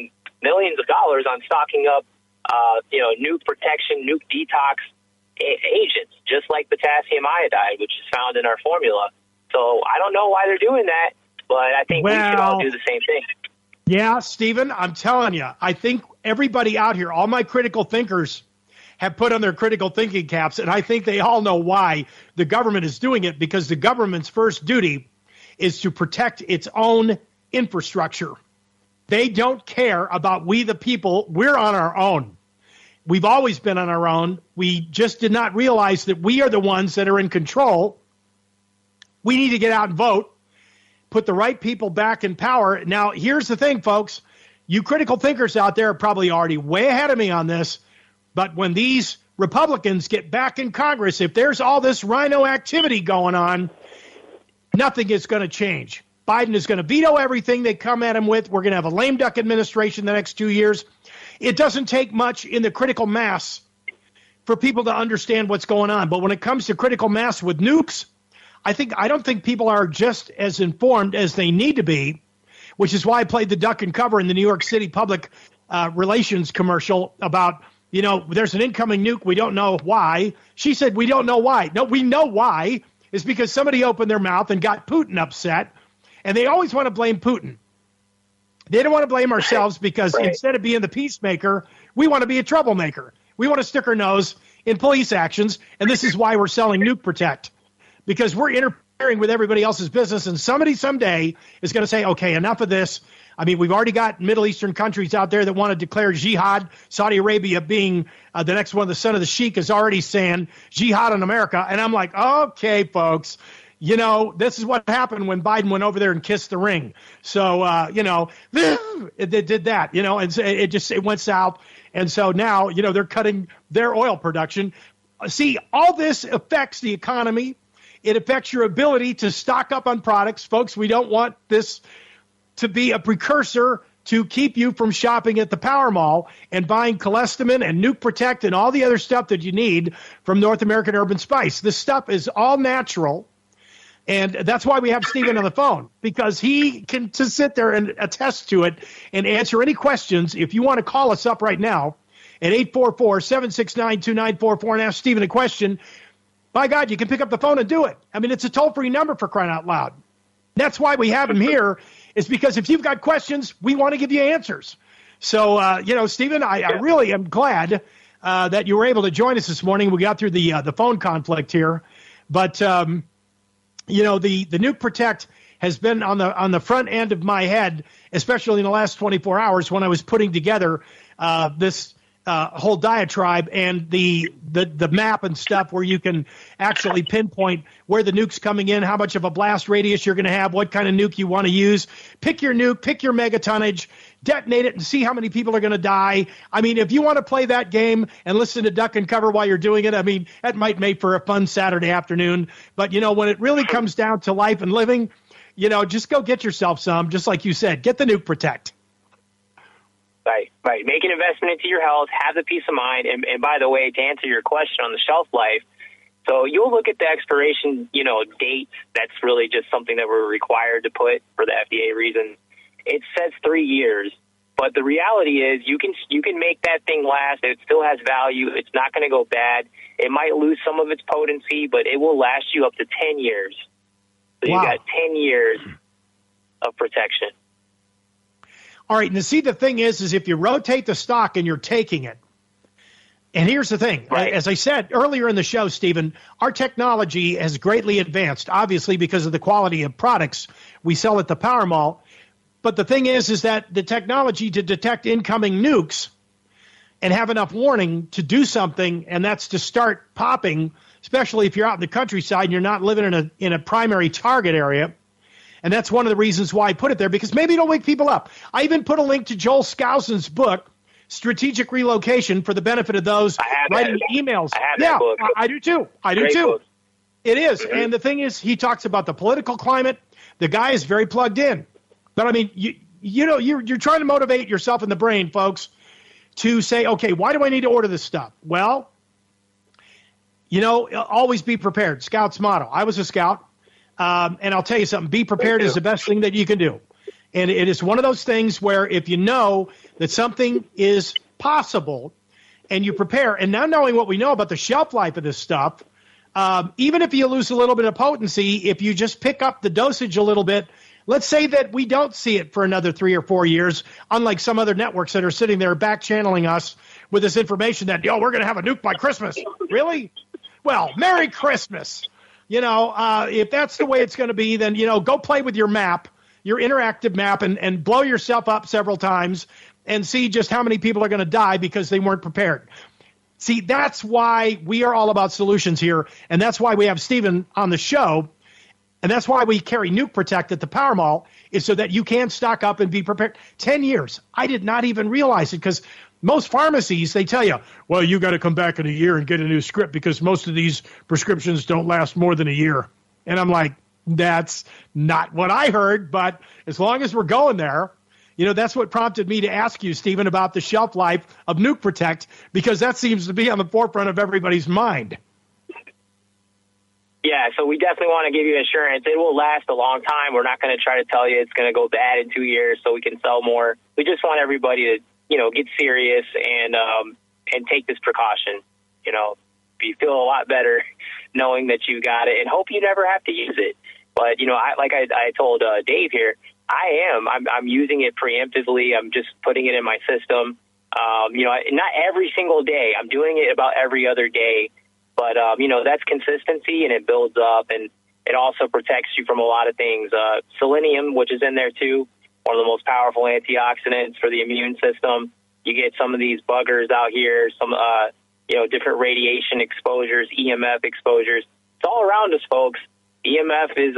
millions of dollars on stocking up, nuke protection, nuke detox agents, just like potassium iodide, which is found in our formula. So I don't know why they're doing that, but I think we should all do the same thing. Yeah, Stephen, I'm telling you, I think everybody out here, all my critical thinkers have put on their critical thinking caps, and I think they all know why the government is doing it, because the government's first duty is to protect its own infrastructure. They don't care about we the people. We're on our own. We've always been on our own. We just did not realize that we are the ones that are in control. We need to get out and vote, put the right people back in power. Now, here's the thing, folks. You critical thinkers out there are probably already way ahead of me on this, but when these Republicans get back in Congress, if there's all this rhino activity going on, nothing is going to change. Biden is going to veto everything they come at him with. We're going to have a lame duck administration the next 2 years. It doesn't take much in the critical mass for people to understand what's going on. But when it comes to critical mass with nukes, I don't think people are just as informed as they need to be, which is why I played the duck and cover in the New York City public relations commercial about, there's an incoming nuke. We don't know why. She said, we don't know why. No, we know why. It's because somebody opened their mouth and got Putin upset. And they always want to blame Putin. They don't want to blame ourselves because instead of being the peacemaker, we want to be a troublemaker. We want to stick our nose in police actions, and this is why we're selling Nuke Protect, because we're interfering with everybody else's business, and somebody someday is going to say, okay, enough of this. I mean, we've already got Middle Eastern countries out there that want to declare jihad. Saudi Arabia being the next one, the son of the sheik, is already saying jihad on America. And I'm like, okay, folks. This is what happened when Biden went over there and kissed the ring. So, it did that, and it went south. And so now, they're cutting their oil production. See, all this affects the economy. It affects your ability to stock up on products. Folks, we don't want this to be a precursor to keep you from shopping at the Power Mall and buying Colestamine and Nuke Protect and all the other stuff that you need from North American Herb & Spice. This stuff is all natural. And that's why we have Stephen on the phone, because he can just sit there and attest to it and answer any questions. If you want to call us up right now at 844-769-2944 and ask Stephen a question, by God, you can pick up the phone and do it. I mean, it's a toll-free number, for crying out loud. That's why we have him here, is because if you've got questions, we want to give you answers. So, Stephen, I really am glad that you were able to join us this morning. We got through the phone conflict here. But, the Nuke Protect has been on the front end of my head, especially in the last 24 hours when I was putting together this whole diatribe and the map and stuff where you can actually pinpoint where the nuke's coming in, how much of a blast radius you're going to have, what kind of nuke you want to use. Pick your nuke, pick your megatonnage, detonate it, and see how many people are going to die. I mean, if you want to play that game and listen to Duck and Cover while you're doing it, I mean, that might make for a fun Saturday afternoon. But, when it really comes down to life and living, just go get yourself some, just like you said. Get the Nuke Protect. Right. Make an investment into your health, have the peace of mind. And by the way, to answer your question on the shelf life, so you'll look at the expiration, date. That's really just something that we're required to put for the FDA reason. It says 3 years, but the reality is you can make that thing last. It still has value. It's not going to go bad. It might lose some of its potency, but it will last you up to 10 years. So wow. You got 10 years of protection. All right, and see, the thing is if you rotate the stock and you're taking it, and here's the thing, as I said earlier in the show, Stephen, our technology has greatly advanced, obviously because of the quality of products we sell at the Power Mall. But the thing is that the technology to detect incoming nukes and have enough warning to do something, and that's to start popping, especially if you're out in the countryside and you're not living in a primary target area. And that's one of the reasons why I put it there, because maybe it'll wake people up. I even put a link to Joel Skousen's book, Strategic Relocation, for the benefit of those writing emails. I have that book. I do too. Great book. It is. Mm-hmm. And the thing is, he talks about the political climate. The guy is very plugged in. But I mean, you're trying to motivate yourself in the brain, folks, to say, okay, why do I need to order this stuff? Well, always be prepared. Scout's motto. I was a scout. And I'll tell you something, be prepared is the best thing that you can do. And it is one of those things where if you know that something is possible and you prepare. And now knowing what we know about the shelf life of this stuff, even if you lose a little bit of potency, if you just pick up the dosage a little bit, let's say that we don't see it for another 3 or 4 years, unlike some other networks that are sitting there back channeling us with this information that, we're going to have a nuke by Christmas. Really? Well, Merry Christmas. If that's the way it's going to be, then, go play with your map, your interactive map, and blow yourself up several times and see just how many people are going to die because they weren't prepared. See, that's why we are all about solutions here, and that's why we have Stephen on the show, and that's why we carry Nuke Protect at the Power Mall, is so that you can stock up and be prepared. 10 years. I did not even realize it, because most pharmacies, they tell you, well, you got to come back in a year and get a new script because most of these prescriptions don't last more than a year. And I'm like, that's not what I heard, but as long as we're going there, that's what prompted me to ask you, Stephen, about the shelf life of Nuke Protect, because that seems to be on the forefront of everybody's mind. Yeah, so we definitely want to give you assurance. It will last a long time. We're not going to try to tell you it's going to go bad in 2 years so we can sell more. We just want everybody to, get serious and take this precaution. You feel a lot better knowing that you got it, and hope you never have to use it. But, I told Dave here, I'm using it preemptively. I'm just putting it in my system. Not every single day. I'm doing it about every other day. But, that's consistency, and it builds up, and it also protects you from a lot of things. Selenium, which is in there, too, one of the most powerful antioxidants for the immune system. You get some of these buggers out here, some, different radiation exposures, EMF exposures. It's all around us, folks. EMF is,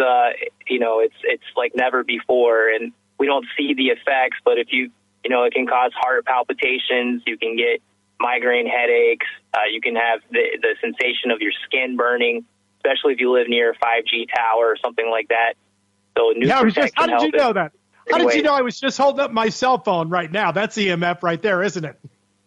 it's like never before, and we don't see the effects, but if you, it can cause heart palpitations, you can get migraine headaches, you can have the sensation of your skin burning, especially if you live near a 5G tower or something like that. So how did you know that? How did you know I was just holding up my cell phone right now? That's EMF right there, isn't it?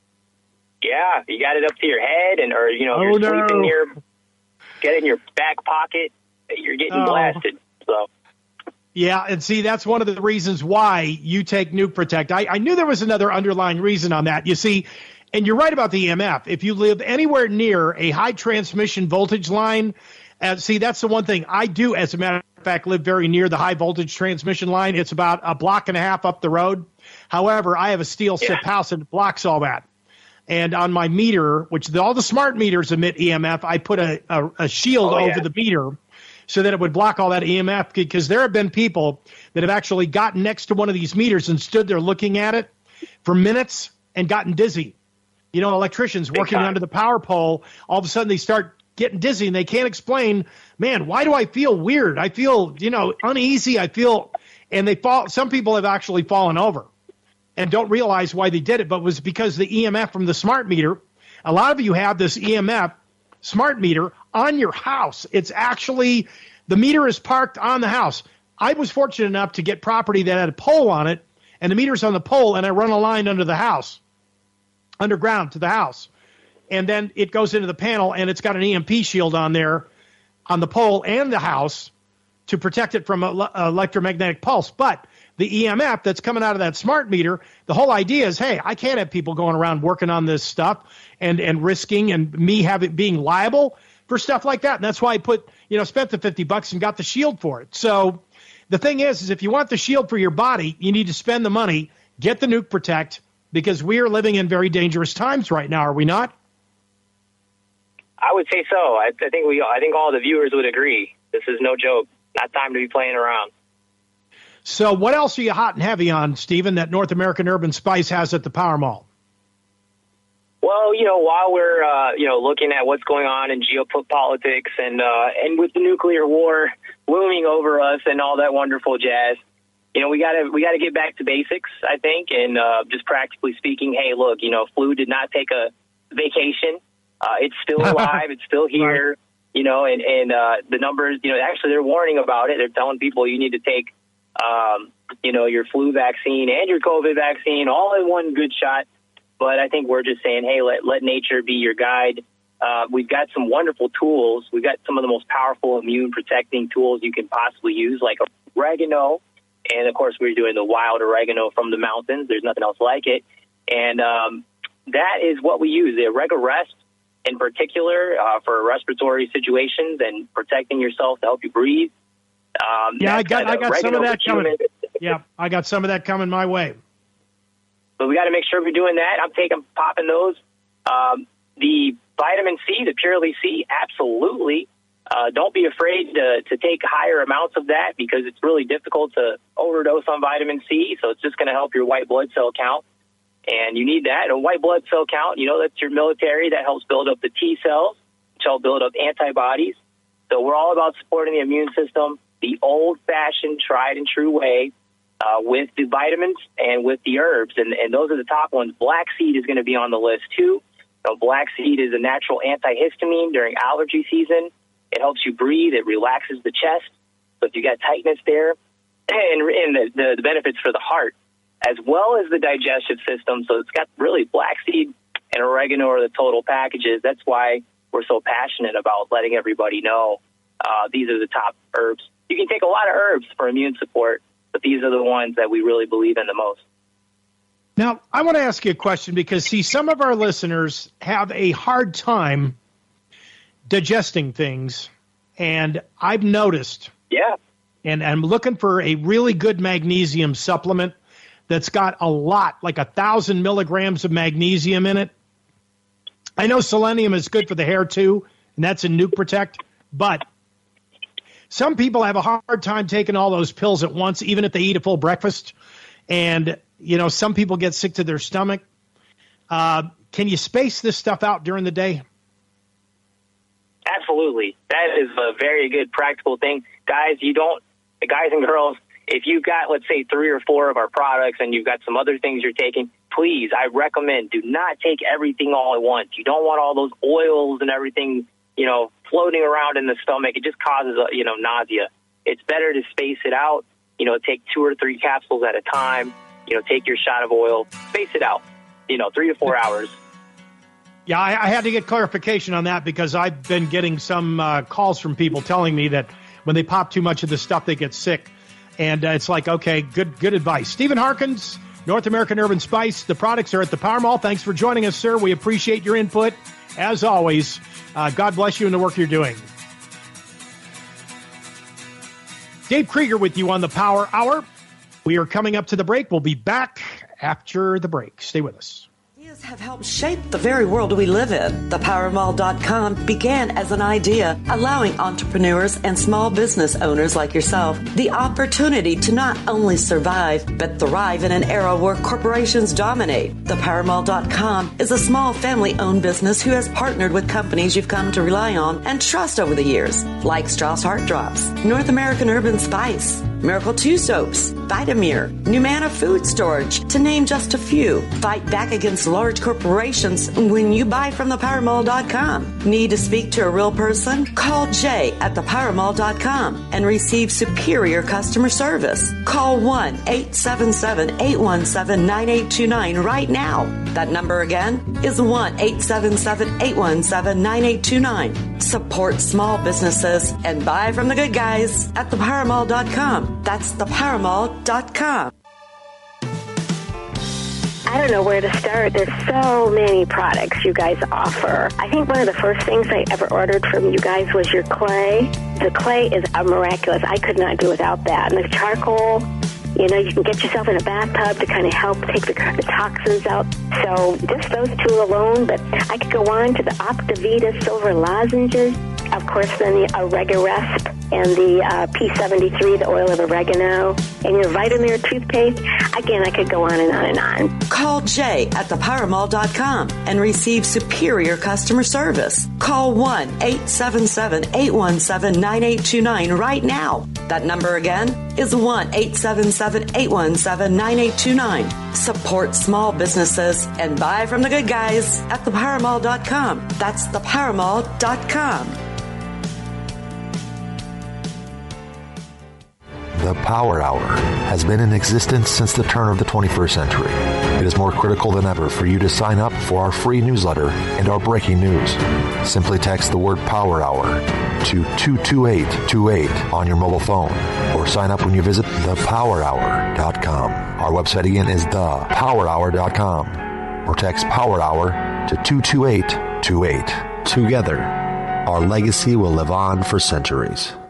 Yeah, you got it up to your head, or you're sleeping near, get it in your back pocket, you're getting blasted. So. Yeah, and see, that's one of the reasons why you take Nuke Protect. I knew there was another underlying reason on that. You see, and you're right about the EMF. If you live anywhere near a high transmission voltage line, see, that's the one thing I do, as a matter of fact, live very near the high voltage transmission line. It's about a block and a half up the road. However, I have a steel SIP house and it blocks all that. And on my meter, which all the smart meters emit EMF, I put a shield over the meter so that it would block all that EMF, because there have been people that have actually gotten next to one of these meters and stood there looking at it for minutes and gotten dizzy. Electricians working under the power pole, all of a sudden they start getting dizzy and they can't explain, man, why do I feel weird? I feel, uneasy. And they fall. Some people have actually fallen over and don't realize why they did it, but it was because the EMF from the smart meter. A lot of you have this EMF smart meter on your house. It's actually, the meter is parked on the house. I was fortunate enough to get property that had a pole on it, and the meter's on the pole, and I run a line under the house, underground to the house. And then it goes into the panel, and it's got an EMP shield on there on the pole and the house to protect it from electromagnetic pulse. But the EMF that's coming out of that smart meter, the whole idea is, hey, I can't have people going around working on this stuff and risking and me being liable for stuff like that. And that's why I spent the $50 and got the shield for it. So the thing is if you want the shield for your body, you need to spend the money, get the Nuke Protect, because we are living in very dangerous times right now, are we not? I would say so. I think all the viewers would agree. This is no joke. Not time to be playing around. So what else are you hot and heavy on, Stephen, that North American Urban Spice has at the Power Mall? Well, while we're, looking at what's going on in geopolitics and with the nuclear war looming over us and all that wonderful jazz, we gotta get back to basics, I think, and just practically speaking, hey, look, flu did not take a vacation. It's still alive. It's still here, and the numbers, actually they're warning about it. They're telling people you need to take, your flu vaccine and your COVID vaccine all in one good shot. But I think we're just saying, hey, let nature be your guide. We've got some wonderful tools. We've got some of the most powerful immune protecting tools you can possibly use, like oregano. And, of course, we're doing the wild oregano from the mountains. There's nothing else like it. And that is what we use, the Rest in particular for respiratory situations and protecting yourself to help you breathe. I got some of that coming. Yeah, I got some of that coming my way. But we got to make sure we're doing that. I'm popping those. The vitamin C, the Purely C, absolutely. Don't be afraid to take higher amounts of that because it's really difficult to overdose on vitamin C. So it's just going to help your white blood cell count. And you need that. And a white blood cell count, that's your military. That helps build up the T cells, which help build up antibodies. So we're all about supporting the immune system the old-fashioned, tried-and-true way with the vitamins and with the herbs. And those are the top ones. Black seed is going to be on the list, too. Black seed is a natural antihistamine during allergy season. It helps you breathe. It relaxes the chest. So if you got tightness there, and the benefits for the heart, as well as the digestive system. So it's got really black seed and oregano are the total packages. That's why we're so passionate about letting everybody know these are the top herbs. You can take a lot of herbs for immune support, but these are the ones that we really believe in the most. Now, I want to ask you a question because, see, some of our listeners have a hard time digesting things, and I've noticed. Yeah. And I'm looking for a really good magnesium supplement that's got a lot, like 1,000 milligrams of magnesium in it. I know selenium is good for the hair, too, and that's in Nuke Protect, but some people have a hard time taking all those pills at once, even if they eat a full breakfast. And, some people get sick to their stomach. Can you space this stuff out during the day? Absolutely. That is a very good practical thing. Guys and girls, if you've got, let's say, 3 or 4 of our products and you've got some other things you're taking, please, I recommend do not take everything all at once. You don't want all those oils and everything, floating around in the stomach. It just causes, nausea. It's better to space it out, take 2 or 3 capsules at a time, take your shot of oil, space it out, 3 to 4 hours. Yeah, I had to get clarification on that because I've been getting some calls from people telling me that when they pop too much of this stuff, they get sick. And it's like, okay, good advice. Stephen Harkins, North American Herb & Spice. The products are at the Power Mall. Thanks for joining us, sir. We appreciate your input. As always, God bless you in the work you're doing. Dave Krieger with you on the Power Hour. We are coming up to the break. We'll be back after the break. Stay with us. Ideas have helped shape the very world we live in. ThePowerMall.com began as an idea, allowing entrepreneurs and small business owners like yourself the opportunity to not only survive, but thrive in an era where corporations dominate. ThePowerMall.com is a small family-owned business who has partnered with companies you've come to rely on and trust over the years, like Strauss Heart Drops, North American Herb & Spice, Miracle 2 Soaps, Vitamir, Numana Food Storage, to name just a few. Fight back against large corporations when you buy from ThePowerMall.com. Need to speak to a real person? Call Jay at ThePowerMall.com and receive superior customer service. Call 1-877-817-9829 right now. That number again is 1-877-817-9829. Support small businesses and buy from the good guys at ThePowerMall.com. That's ThePowerMall.com. I don't know where to start. There's so many products you guys offer. I think one of the first things I ever ordered from you guys was your clay. The clay is miraculous. I could not do without that. And the charcoal, you can get yourself in a bathtub to kind of help take the toxins out. So just those 2 alone, but I could go on to the Optivita silver lozenges. Of course, then the Rest and the P73, the oil of oregano, and your Vitamir toothpaste. Again, I could go on and on and on. Call Jay at ThePowerMall.com and receive superior customer service. Call 1-877-817-9829 right now. That number again is 1-877-817-9829. Support small businesses and buy from the good guys at ThePowerMall.com. That's ThePowerMall.com. The Power Hour has been in existence since the turn of the 21st century. It is more critical than ever for you to sign up for our free newsletter and our breaking news. Simply text the word Power Hour to 22828 on your mobile phone or sign up when you visit thepowerhour.com. Our website again is thepowerhour.com. or text Power Hour to 22828. Together, our legacy will live on for centuries.